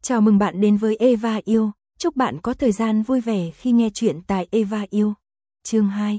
Chào mừng bạn đến với Eva Yêu, chúc bạn có thời gian vui vẻ khi nghe chuyện tại Eva Yêu. Chương 2.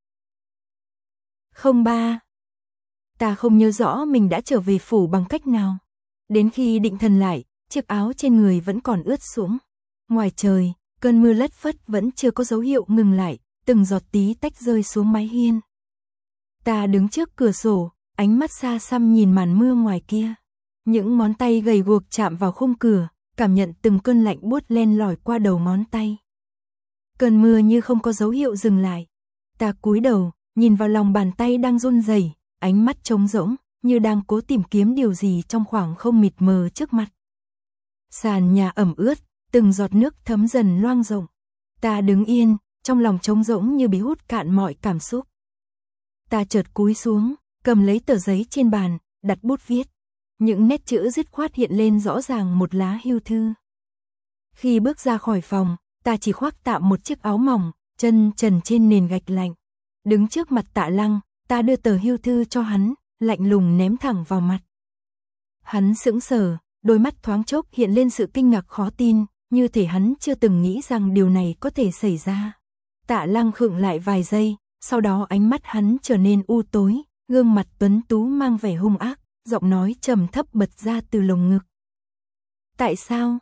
03. Ta không nhớ rõ mình đã trở về phủ bằng cách nào. Đến khi định thần lại, chiếc áo trên người vẫn còn ướt sũng. Ngoài trời, cơn mưa lất phất vẫn chưa có dấu hiệu ngừng lại, từng giọt tí tách rơi xuống mái hiên. Ta đứng trước cửa sổ, ánh mắt xa xăm nhìn màn mưa ngoài kia. Những ngón tay gầy guộc chạm vào khung cửa, cảm nhận từng cơn lạnh buốt len lỏi qua đầu ngón tay. Cơn mưa như không có dấu hiệu dừng lại. Ta cúi đầu, nhìn vào lòng bàn tay đang run rẩy, ánh mắt trống rỗng, như đang cố tìm kiếm điều gì trong khoảng không mịt mờ trước mặt. Sàn nhà ẩm ướt, từng giọt nước thấm dần loang rộng. Ta đứng yên, trong lòng trống rỗng như bị hút cạn mọi cảm xúc. Ta chợt cúi xuống, cầm lấy tờ giấy trên bàn, đặt bút viết. Những nét chữ dứt khoát hiện lên rõ ràng một lá hưu thư. Khi bước ra khỏi phòng, ta chỉ khoác tạm một chiếc áo mỏng, chân trần trên nền gạch lạnh. Đứng trước mặt Tạ Lăng, ta đưa tờ hưu thư cho hắn, lạnh lùng ném thẳng vào mặt. Hắn sững sờ, đôi mắt thoáng chốc hiện lên sự kinh ngạc khó tin, như thể hắn chưa từng nghĩ rằng điều này có thể xảy ra. Tạ Lăng khựng lại vài giây, sau đó ánh mắt hắn trở nên u tối, gương mặt tuấn tú mang vẻ hung ác, giọng nói trầm thấp bật ra từ lồng ngực. Tại sao?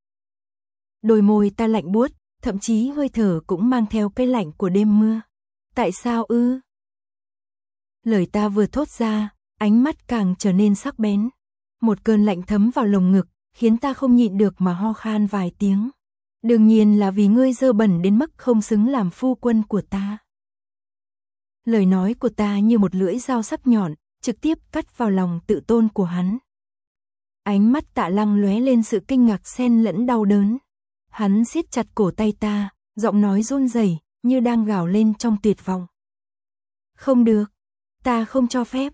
Đôi môi ta lạnh buốt, thậm chí hơi thở cũng mang theo cái lạnh của đêm mưa. Tại sao ư? Lời ta vừa thốt ra, ánh mắt càng trở nên sắc bén. Một cơn lạnh thấm vào lồng ngực, khiến ta không nhịn được mà ho khan vài tiếng. Đương nhiên là vì ngươi dơ bẩn đến mức không xứng làm phu quân của ta. Lời nói của ta như một lưỡi dao sắc nhọn, trực tiếp cắt vào lòng tự tôn của hắn. Ánh mắt Tạ Lăng lóe lên sự kinh ngạc xen lẫn đau đớn. Hắn siết chặt cổ tay ta, giọng nói run rẩy, như đang gào lên trong tuyệt vọng. Không được, ta không cho phép.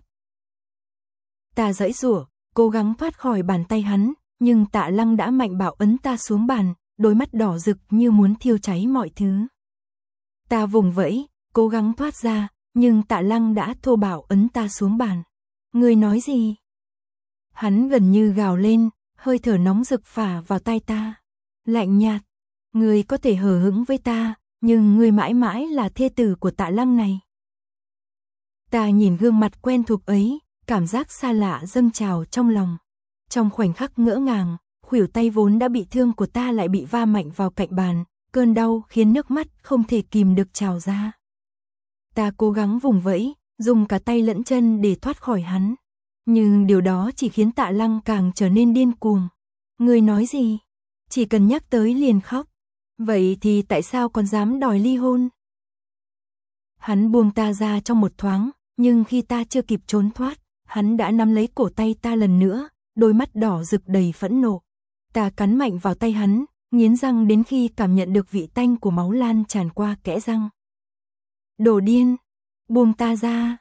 Ta giãy giụa, cố gắng thoát khỏi bàn tay hắn, nhưng Tạ Lăng đã mạnh bạo ấn ta xuống bàn, đôi mắt đỏ rực như muốn thiêu cháy mọi thứ. Ta vùng vẫy, cố gắng thoát ra, nhưng Tạ Lăng đã thô bạo ấn ta xuống bàn. Ngươi nói gì? Hắn gần như gào lên, hơi thở nóng rực phả vào tai ta. Lạnh nhạt, ngươi có thể hờ hững với ta, nhưng ngươi mãi mãi là thê tử của Tạ Lăng này. Ta nhìn gương mặt quen thuộc ấy, cảm giác xa lạ dâng trào trong lòng. Trong khoảnh khắc ngỡ ngàng, khuỷu tay vốn đã bị thương của ta lại bị va mạnh vào cạnh bàn, cơn đau khiến nước mắt không thể kìm được trào ra. Ta cố gắng vùng vẫy, dùng cả tay lẫn chân để thoát khỏi hắn. Nhưng điều đó chỉ khiến Tạ Lăng càng trở nên điên cuồng. Ngươi nói gì? Chỉ cần nhắc tới liền khóc. Vậy thì tại sao còn dám đòi ly hôn? Hắn buông ta ra trong một thoáng, nhưng khi ta chưa kịp trốn thoát, hắn đã nắm lấy cổ tay ta lần nữa, đôi mắt đỏ rực đầy phẫn nộ. Ta cắn mạnh vào tay hắn, nghiến răng đến khi cảm nhận được vị tanh của máu lan tràn qua kẽ răng. Đồ điên, buông ta ra.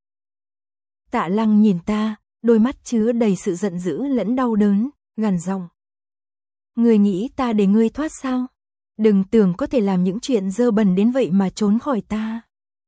Tạ Lăng nhìn ta, đôi mắt chứa đầy sự giận dữ lẫn đau đớn, gằn giọng. Ngươi nghĩ ta để ngươi thoát sao? Đừng tưởng có thể làm những chuyện dơ bẩn đến vậy mà trốn khỏi ta.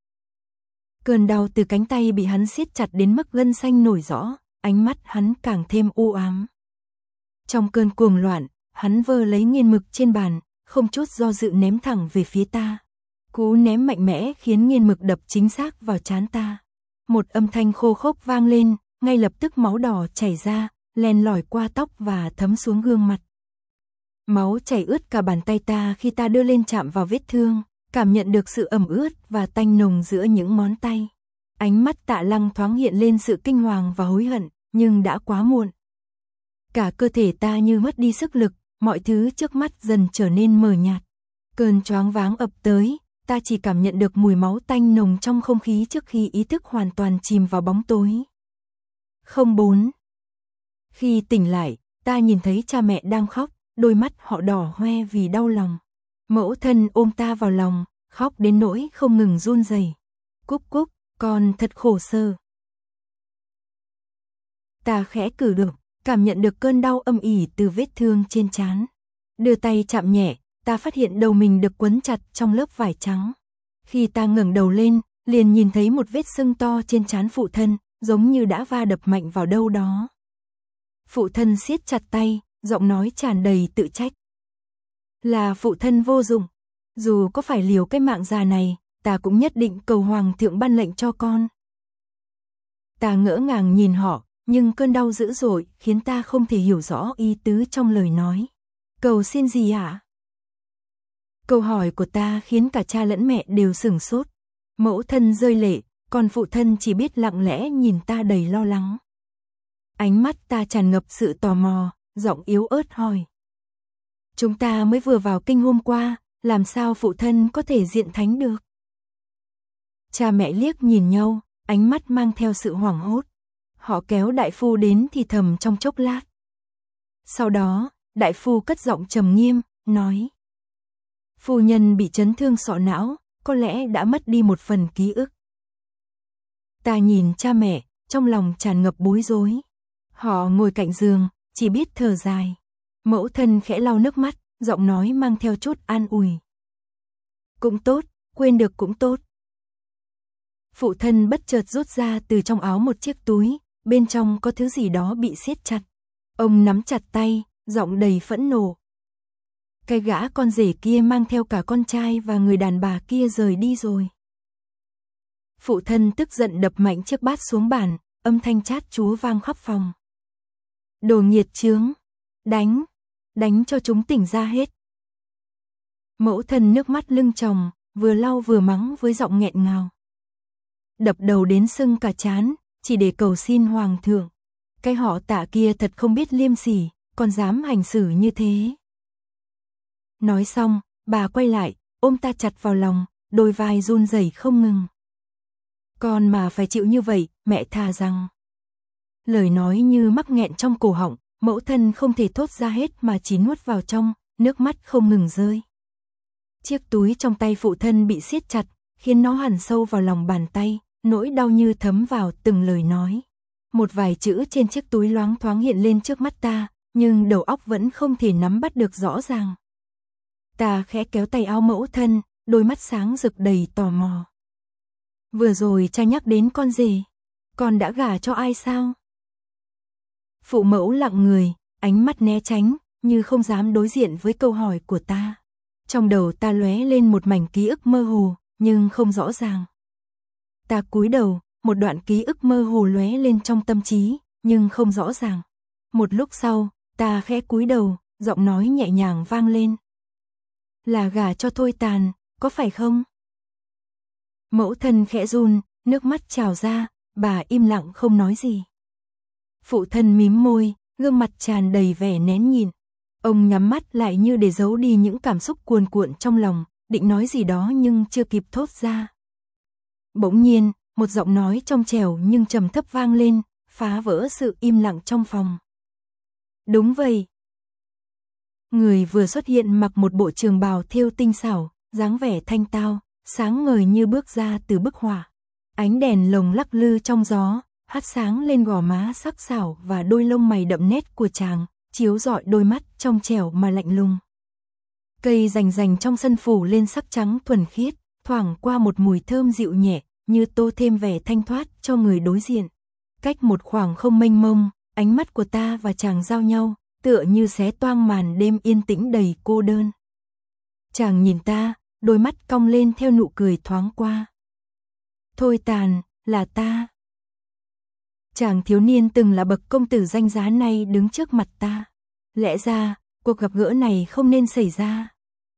Cơn đau từ cánh tay bị hắn siết chặt đến mức gân xanh nổi rõ, ánh mắt hắn càng thêm u ám. Trong cơn cuồng loạn, hắn vơ lấy nghiên mực trên bàn, không chút do dự ném thẳng về phía ta. Cú ném mạnh mẽ khiến nghiên mực đập chính xác vào trán ta. Một âm thanh khô khốc vang lên, ngay lập tức máu đỏ chảy ra, len lỏi qua tóc và thấm xuống gương mặt. Máu chảy ướt cả bàn tay ta khi ta đưa lên chạm vào vết thương, cảm nhận được sự ẩm ướt và tanh nồng giữa những ngón tay. Ánh mắt Tạ Lăng thoáng hiện lên sự kinh hoàng và hối hận, nhưng đã quá muộn. Cả cơ thể ta như mất đi sức lực, mọi thứ trước mắt dần trở nên mờ nhạt. Cơn choáng váng ập tới, ta chỉ cảm nhận được mùi máu tanh nồng trong không khí trước khi ý thức hoàn toàn chìm vào bóng tối. 04. Khi tỉnh lại, ta nhìn thấy cha mẹ đang khóc, đôi mắt họ đỏ hoe vì đau lòng. Mẫu thân ôm ta vào lòng, khóc đến nỗi không ngừng run rẩy. Cúc cúc, con thật khổ sở. Ta khẽ cử động, cảm nhận được cơn đau âm ỉ từ vết thương trên trán. Đưa tay chạm nhẹ, ta phát hiện đầu mình được quấn chặt trong lớp vải trắng. Khi ta ngẩng đầu lên, liền nhìn thấy một vết sưng to trên trán phụ thân, giống như đã va đập mạnh vào đâu đó. Phụ thân siết chặt tay, giọng nói tràn đầy tự trách. Là phụ thân vô dụng, dù có phải liều cái mạng già này, ta cũng nhất định cầu hoàng thượng ban lệnh cho con. Ta ngỡ ngàng nhìn họ, nhưng cơn đau dữ dội khiến ta không thể hiểu rõ ý tứ trong lời nói. Cầu xin gì ạ? Câu hỏi của ta khiến cả cha lẫn mẹ đều sửng sốt. Mẫu thân rơi lệ, còn phụ thân chỉ biết lặng lẽ nhìn ta đầy lo lắng. Ánh mắt ta tràn ngập sự tò mò, giọng yếu ớt hỏi. Chúng ta mới vừa vào kinh hôm qua, làm sao phụ thân có thể diện thánh được? Cha mẹ liếc nhìn nhau, ánh mắt mang theo sự hoảng hốt. Họ kéo đại phu đến thì thầm trong chốc lát. Sau đó, đại phu cất giọng trầm nghiêm, nói. Phu nhân bị chấn thương sọ não, có lẽ đã mất đi một phần ký ức. Ta nhìn cha mẹ, trong lòng tràn ngập bối rối. Họ ngồi cạnh giường, chỉ biết thở dài. Mẫu thân khẽ lau nước mắt, giọng nói mang theo chút an ủi. Cũng tốt, quên được cũng tốt. Phụ thân bất chợt rút ra từ trong áo một chiếc túi, bên trong có thứ gì đó bị siết chặt. Ông nắm chặt tay, giọng đầy phẫn nộ. Cái gã con rể kia mang theo cả con trai và người đàn bà kia rời đi rồi. Phụ thân tức giận đập mạnh chiếc bát xuống bàn, âm thanh chát chúa vang khắp phòng. Đồ nghiệt chướng, đánh cho chúng tỉnh ra hết. Mẫu thân nước mắt lưng tròng, vừa lau vừa mắng với giọng nghẹn ngào. Đập đầu đến sưng cả trán, chỉ để cầu xin hoàng thượng. Cái họ Tạ kia thật không biết liêm sỉ, còn dám hành xử như thế. Nói xong, bà quay lại, ôm ta chặt vào lòng, đôi vai run rẩy không ngừng. Con mà phải chịu như vậy, mẹ thà rằng. Lời nói như mắc nghẹn trong cổ họng, mẫu thân không thể thốt ra hết mà chỉ nuốt vào trong, nước mắt không ngừng rơi. Chiếc túi trong tay phụ thân bị siết chặt, khiến nó hằn sâu vào lòng bàn tay, nỗi đau như thấm vào từng lời nói. Một vài chữ trên chiếc túi loáng thoáng hiện lên trước mắt ta, nhưng đầu óc vẫn không thể nắm bắt được rõ ràng. Ta khẽ kéo tay áo mẫu thân, đôi mắt sáng rực đầy tò mò. Vừa rồi cha nhắc đến con rể, con đã gả cho ai sao? Phụ mẫu lặng người, ánh mắt né tránh, như không dám đối diện với câu hỏi của ta. Trong đầu ta lóe lên một mảnh ký ức mơ hồ, nhưng không rõ ràng. Ta cúi đầu, một đoạn ký ức mơ hồ lóe lên trong tâm trí, nhưng không rõ ràng. Một lúc sau, ta khẽ cúi đầu, giọng nói nhẹ nhàng vang lên. Là gả cho Thôi Tàn, có phải không? Mẫu thân khẽ run, nước mắt trào ra, bà im lặng không nói gì. Phụ thân mím môi, gương mặt tràn đầy vẻ nén nhịn. Ông nhắm mắt lại như để giấu đi những cảm xúc cuồn cuộn trong lòng, định nói gì đó nhưng chưa kịp thốt ra. Bỗng nhiên, một giọng nói trong trẻo nhưng trầm thấp vang lên, phá vỡ sự im lặng trong phòng. Đúng vậy. Người vừa xuất hiện mặc một bộ trường bào thêu tinh xảo, dáng vẻ thanh tao, sáng ngời như bước ra từ bức họa. Ánh đèn lồng lắc lư trong gió, hắt sáng lên gò má sắc sảo và đôi lông mày đậm nét của chàng, chiếu rọi đôi mắt trong trẻo mà lạnh lùng. Cây rành rành trong sân phủ lên sắc trắng thuần khiết, thoảng qua một mùi thơm dịu nhẹ, như tô thêm vẻ thanh thoát cho người đối diện. Cách một khoảng không mênh mông, ánh mắt của ta và chàng giao nhau, tựa như xé toang màn đêm yên tĩnh đầy cô đơn. Chàng nhìn ta, đôi mắt cong lên theo nụ cười thoáng qua. Thôi Tàn, là ta. Chàng thiếu niên từng là bậc công tử danh giá nay đứng trước mặt ta. Lẽ ra, cuộc gặp gỡ này không nên xảy ra.